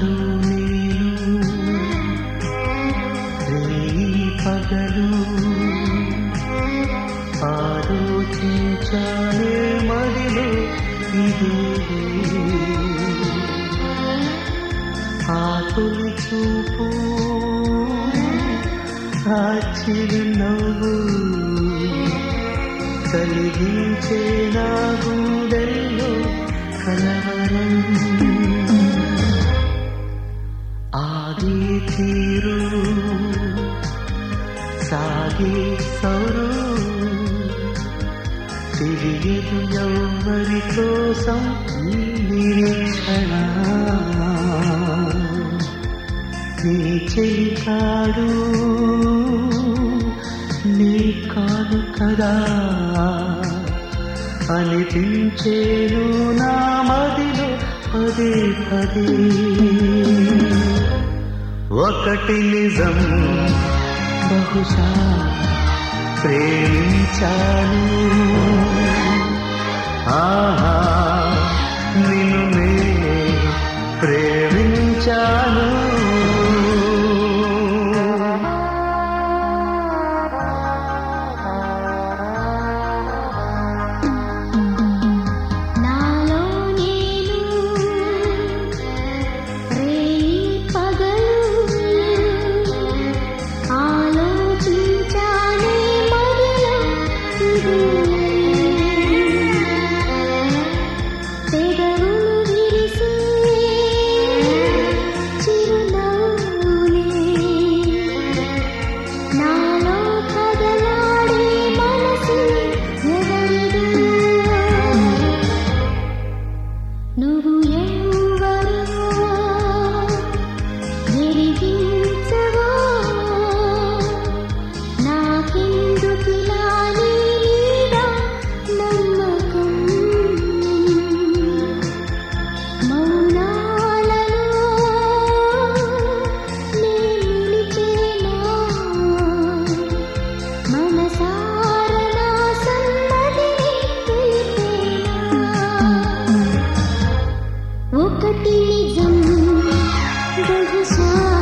నాలో నేను రేయి పగలు ఆలోచించానే మదిలో ఇదే ఆ తొలి చూపు ఆ చిరునవ్వు కలిగించే నా గుండెల్లో కలవరం ఆగే తీరు సాగే సౌరు తిరిగేదు ఎవ్వరి కోసం నిరీక్షణ నీ చెలికాడు నీ కాదు కదా అనిపించేను నా మదిలో పదే పదే ఒకటి నిజం బహుశా ప్రేమించాను ఆహా నిన్ను నే ప్రేమించాను ఒకటి నిజం బహుశా